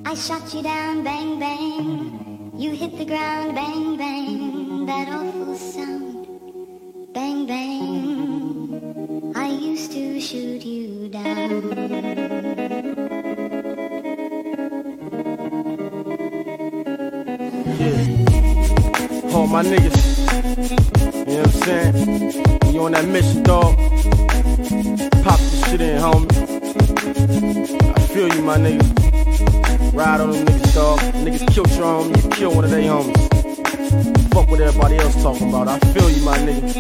I shot you down, bang, bang. You hit the ground, bang, bang. That awful sound, bang, bang. I used to shoot you down. Yeah, all my niggas, you know what I'm saying? You on that mission, dog. Pop this shit in, homie. I feel you, my nigga. Ride on them niggas, dog. Niggas killed your homie, you kill one of they homies. Fuck what everybody else talking about. I feel you, my nigga.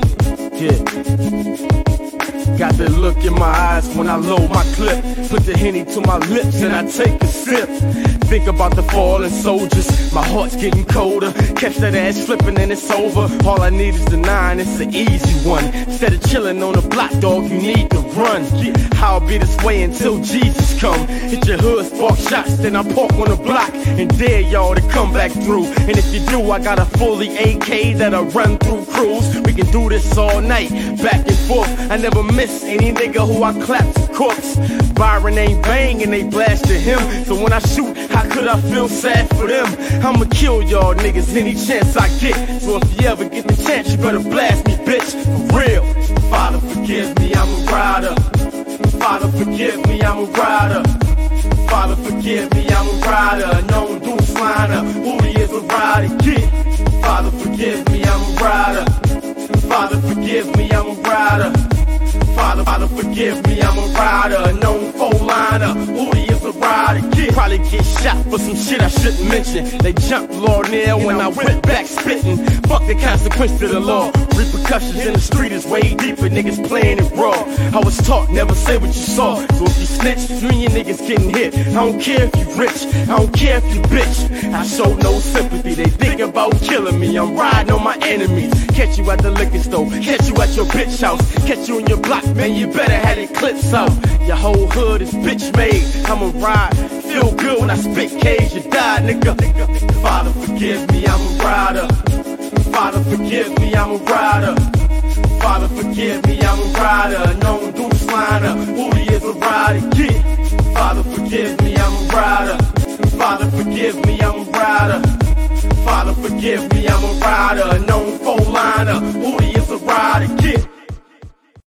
Yeah. Got that look in my eyes when I load my clip. Put the Henny to my lips and I take a sip. Think about the fallen soldiers, my heart's getting colder. Catch that ass slipping and it's over. All I need is the 9, it's an easy one. Instead of chilling on the block, dog, you need to run. Yeah, I'll be this way until Jesus come. Hit your hood, spark shots, then I park on the block and dare y'all to come back through. And if you do, I got a fully AK that'll run through crews. We can do this all night, back and forth. I never miss any nigga who I clap to corpse. Byron ain't banging, they blasted him. So when I shoot, how could I feel sad for them? I'ma kill y'all niggas any chance I get. So if you ever get the chance, you better blast me, bitch, for real. Father, forgive me, I'm a rider. Father, forgive me, I'm a rider. Father, forgive me, I'm a rider. Known Deuce Liner, who he is a rider, kid. Father, forgive me, I'm a rider. Father, forgive me, I'm a rider. Father, forgive me, I'm a rider. Known four-liner, who he is a rider, kid. Probably get shot for some shit I shouldn't mention. They jumped Lornell when I went back spitting. Fuck the consequence to the law. Repercussions in the street is way deeper, niggas playing it raw. I was taught, never say what you saw. So if you snitch, you and your niggas getting hit. I don't care if you rich, I don't care if you bitch. I show no sympathy, they think about killing me. I'm riding on my enemies. Catch you at the liquor store, catch you at your bitch house. Catch you in your block, man, you better have the clips out. Your whole hood is bitch made, I'ma ride. Feel good when I spit cage, you die, nigga. Father, forgive me, I'm a rider. Father, forgive me, I'm a rider. Father, forgive me, I'm a rider. Known Deuce Liner, who he is a rider, kid. Father, forgive me, I'm a rider. Father, forgive me, I'm a rider. Father, forgive me, I'm a rider. Known four-liner, who he is a rider, kid.